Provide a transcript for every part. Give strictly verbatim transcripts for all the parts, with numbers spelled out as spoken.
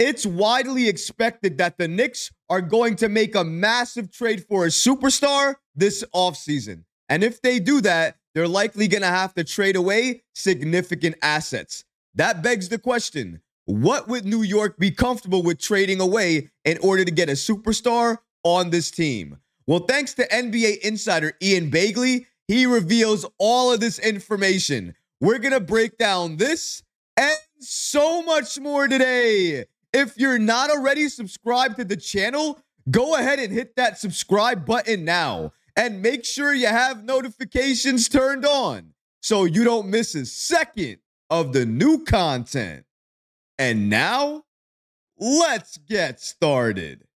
It's widely expected that the Knicks are going to make a massive trade for a superstar this offseason. And if they do that, they're likely going to have to trade away significant assets. That begs the question, what would New York be comfortable with trading away in order to get a superstar on this team? Well, thanks to N B A insider Ian Begley, he reveals all of this information. We're going to break down this and so much more today. If you're not already subscribed to the channel, go ahead and hit that subscribe button now. And make sure you have notifications turned on so you don't miss a second of the new content. And now, let's get started.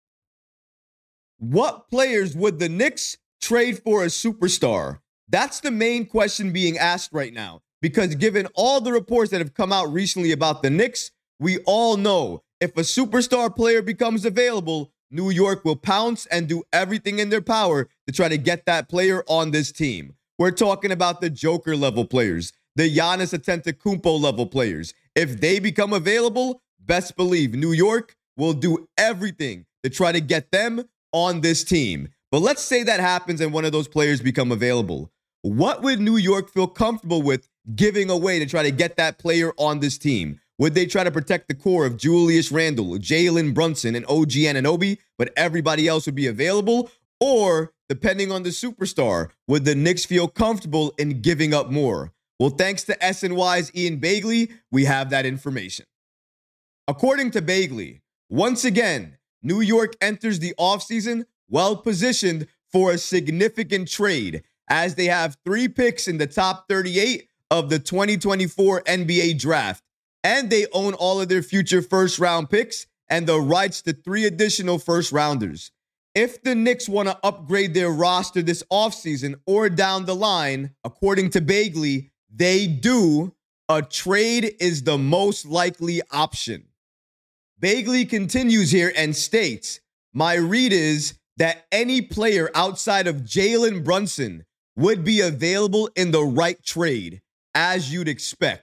What players would the Knicks trade for a superstar? That's the main question being asked right now. Because given all the reports that have come out recently about the Knicks, we all know if a superstar player becomes available, New York will pounce and do everything in their power to try to get that player on this team. We're talking about the Joker level players, the Giannis Antetokounmpo level players. If they become available, best believe New York will do everything to try to get them on this team. But let's say that happens and one of those players become available. What would New York feel comfortable with giving away to try to get that player on this team? Would they try to protect the core of Julius Randle, Jalen Brunson, and O G Anunoby, but everybody else would be available? Or, depending on the superstar, would the Knicks feel comfortable in giving up more? Well, thanks to S N Y's Ian Begley, we have that information. According to Begley, once again, New York enters the offseason well-positioned for a significant trade, as they have three picks in the top thirty-eight of the twenty twenty-four N B A draft. And they own all of their future first-round picks and the rights to three additional first-rounders. If the Knicks want to upgrade their roster this offseason or down the line, according to Begley, they do. A trade is the most likely option. Begley continues here and states, my read is that any player outside of Jalen Brunson would be available in the right trade, as you'd expect.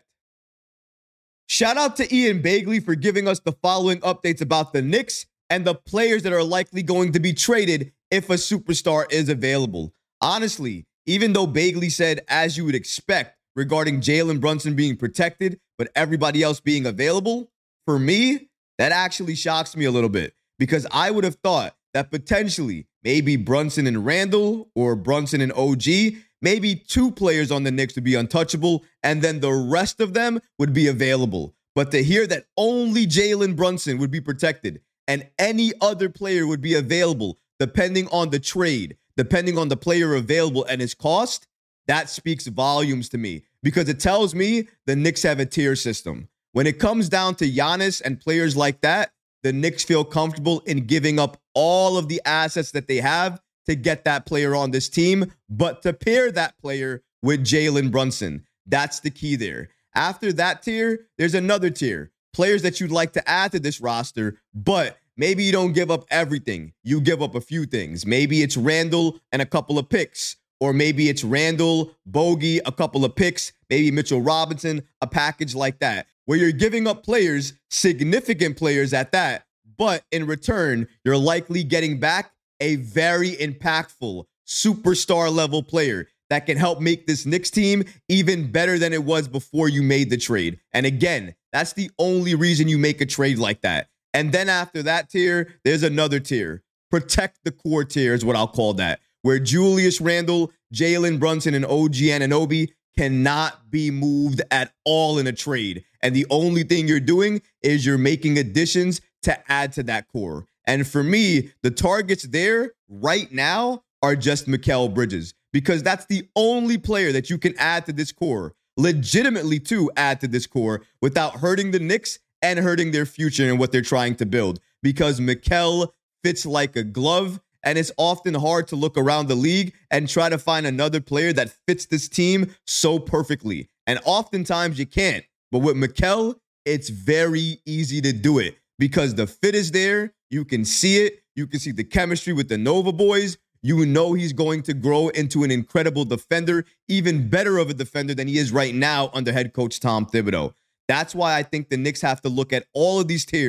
Shout out to Ian Begley for giving us the following updates about the Knicks and the players that are likely going to be traded if a superstar is available. Honestly, even though Begley said, as you would expect, regarding Jalen Brunson being protected, but everybody else being available, for me, that actually shocks me a little bit because I would have thought that potentially maybe Brunson and Randle or Brunson and O G, maybe two players on the Knicks would be untouchable, and then the rest of them would be available. But to hear that only Jalen Brunson would be protected and any other player would be available, depending on the trade, depending on the player available and his cost, that speaks volumes to me because it tells me the Knicks have a tier system. When it comes down to Giannis and players like that, the Knicks feel comfortable in giving up all of the assets that they have to get that player on this team, but to pair that player with Jalen Brunson. That's the key there. After that tier, there's another tier. Players that you'd like to add to this roster, but maybe you don't give up everything. You give up a few things. Maybe it's Randle and a couple of picks. Or maybe it's Randle, Bogey, a couple of picks, maybe Mitchell Robinson, a package like that, where you're giving up players, significant players at that, but in return, you're likely getting back a very impactful superstar level player that can help make this Knicks team even better than it was before you made the trade. And again, that's the only reason you make a trade like that. And then after that tier, there's another tier. Protect the core tier is what I'll call that, where Julius Randle, Jalen Brunson, and O G Anunoby cannot be moved at all in a trade. And the only thing you're doing is you're making additions to add to that core. And for me, the targets there right now are just Mikal Bridges, because that's the only player that you can add to this core, legitimately to add to this core without hurting the Knicks and hurting their future and what they're trying to build, because Mikal fits like a glove. And it's often hard to look around the league and try to find another player that fits this team so perfectly. And oftentimes you can't. But with Mikal, it's very easy to do it because the fit is there. You can see it. You can see the chemistry with the Nova boys. You know he's going to grow into an incredible defender, even better of a defender than he is right now under head coach Tom Thibodeau. That's why I think the Knicks have to look at all of these tiers,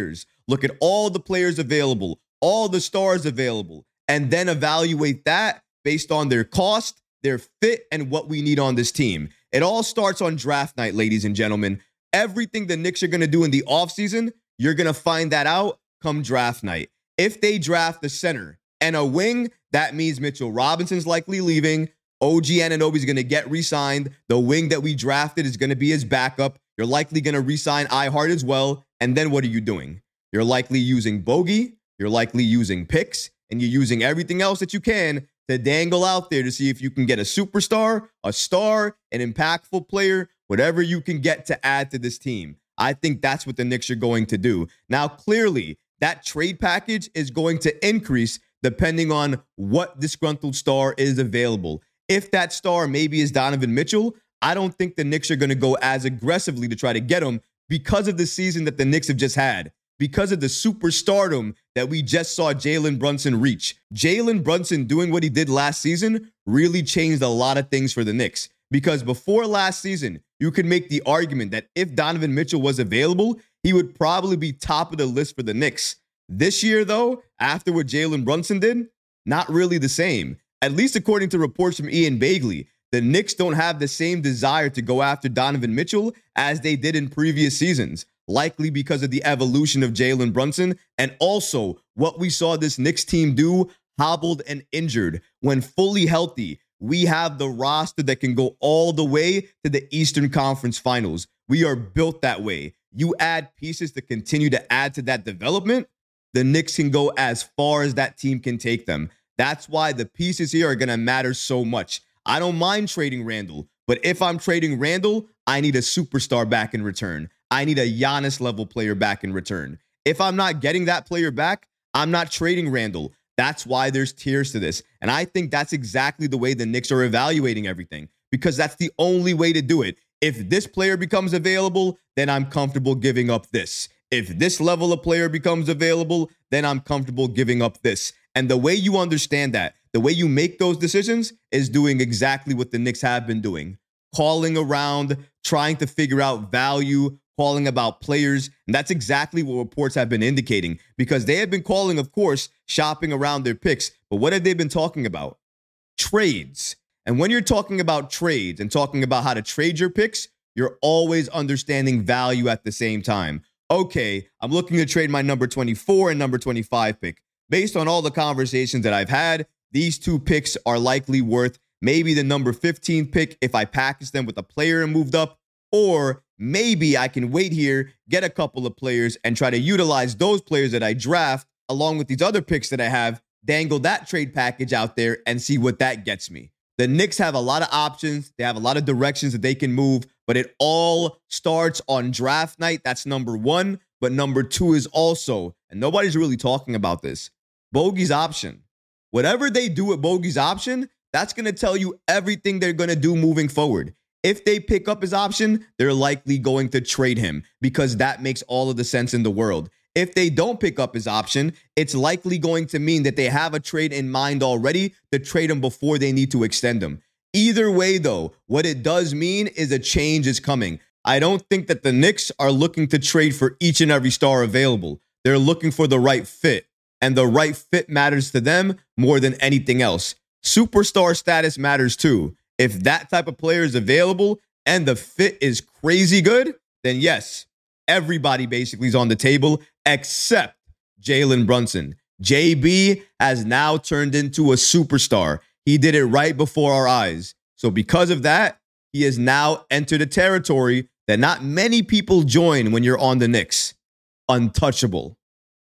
look at all the players available, all the stars available, and then evaluate that based on their cost, their fit, and what we need on this team. It all starts on draft night, ladies and gentlemen. Everything the Knicks are going to do in the offseason, you're going to find that out come draft night. If they draft a center and a wing, that means Mitchell Robinson's likely leaving. O G Anunoby's going to get re-signed. The wing that we drafted is going to be his backup. You're likely going to re-sign iHeart as well. And then what are you doing? You're likely using Bogey. You're likely using picks. And you're using everything else that you can to dangle out there to see if you can get a superstar, a star, an impactful player, whatever you can get to add to this team. I think that's what the Knicks are going to do. Now, clearly, that trade package is going to increase depending on what disgruntled star is available. If that star maybe is Donovan Mitchell, I don't think the Knicks are going to go as aggressively to try to get him because of the season that the Knicks have just had, because of the superstardom that we just saw Jalen Brunson reach. Jalen Brunson doing what he did last season really changed a lot of things for the Knicks, because before last season, you could make the argument that if Donovan Mitchell was available, he would probably be top of the list for the Knicks. This year, though, after what Jalen Brunson did, not really the same. At least according to reports from Ian Begley, the Knicks don't have the same desire to go after Donovan Mitchell as they did in previous seasons, likely because of the evolution of Jalen Brunson and also what we saw this Knicks team do hobbled and injured. When fully healthy, we have the roster that can go all the way to the Eastern Conference Finals. We are built that way. You add pieces to continue to add to that development, the Knicks can go as far as that team can take them. That's why the pieces here are going to matter so much. I don't mind trading Randle, but if I'm trading Randle, I need a superstar back in return. I need a Giannis-level player back in return. If I'm not getting that player back, I'm not trading Randle. That's why there's tiers to this. And I think that's exactly the way the Knicks are evaluating everything, because that's the only way to do it. If this player becomes available, then I'm comfortable giving up this. If this level of player becomes available, then I'm comfortable giving up this. And the way you understand that, the way you make those decisions is doing exactly what the Knicks have been doing. Calling around, trying to figure out value, calling about players. And that's exactly what reports have been indicating, because they have been calling, of course, shopping around their picks. But what have they been talking about? Trades. And when you're talking about trades and talking about how to trade your picks, you're always understanding value at the same time. Okay, I'm looking to trade my number twenty-four and number twenty-five pick. Based on all the conversations that I've had, these two picks are likely worth maybe the number fifteen pick if I package them with a player and moved up, or maybe I can wait here, get a couple of players, and try to utilize those players that I draft along with these other picks that I have, dangle that trade package out there and see what that gets me. The Knicks have a lot of options. They have a lot of directions that they can move, but it all starts on draft night. That's number one. But number two is also, and nobody's really talking about this, Bogey's option. Whatever they do with Bogey's option, that's going to tell you everything they're going to do moving forward. If they pick up his option, they're likely going to trade him, because that makes all of the sense in the world. If they don't pick up his option, it's likely going to mean that they have a trade in mind already to trade him before they need to extend him. Either way, though, what it does mean is a change is coming. I don't think that the Knicks are looking to trade for each and every star available. They're looking for the right fit, and the right fit matters to them more than anything else. Superstar status matters too. If that type of player is available and the fit is crazy good, then yes, everybody basically is on the table except Jalen Brunson. J B has now turned into a superstar. He did it right before our eyes. So because of that, he has now entered a territory that not many people join when you're on the Knicks. Untouchable.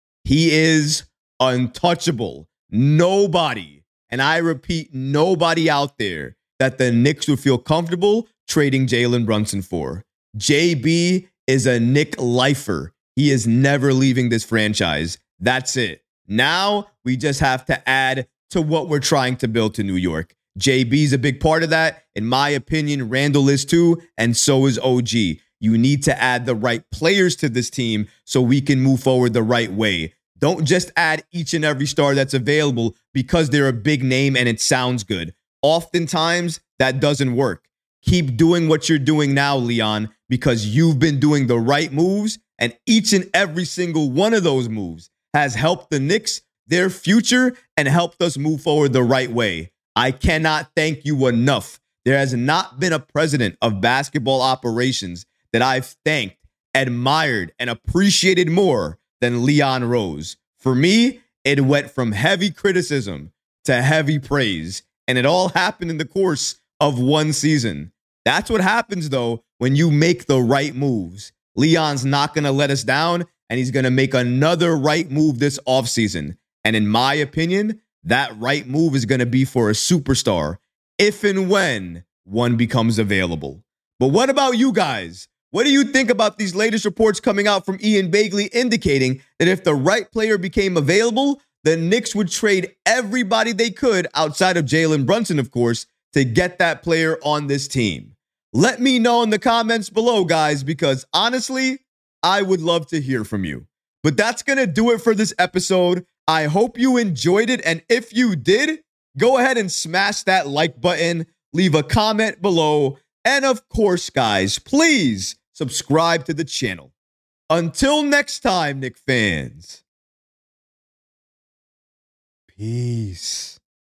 He is untouchable. Nobody, and I repeat, nobody out there that the Knicks would feel comfortable trading Jalen Brunson for. J B is a Knick lifer. He is never leaving this franchise. That's it. Now we just have to add to what we're trying to build to New York. J B's a big part of that. In my opinion, Randle is too, and so is O G. You need to add the right players to this team so we can move forward the right way. Don't just add each and every star that's available because they're a big name and it sounds good. Oftentimes, that doesn't work. Keep doing what you're doing now, Leon, because you've been doing the right moves And each and every single one of those moves has helped the Knicks, their future, and helped us move forward the right way. I cannot thank you enough. There has not been a president of basketball operations that I've thanked, admired, and appreciated more than Leon Rose. For me, it went from heavy criticism to heavy praise, and it all happened in the course of one season. That's what happens, though, when you make the right moves. Leon's not going to let us down, and he's going to make another right move this offseason. And in my opinion, that right move is going to be for a superstar, if and when one becomes available. But what about you guys? What do you think about these latest reports coming out from Ian Begley indicating that if the right player became available, the Knicks would trade everybody they could, outside of Jalen Brunson, of course, to get that player on this team? Let me know in the comments below, guys, because honestly, I would love to hear from you. But that's going to do it for this episode. I hope you enjoyed it. And if you did, go ahead and smash that like button, leave a comment below. And of course, guys, please subscribe to the channel. Until next time, Knick fans. Peace.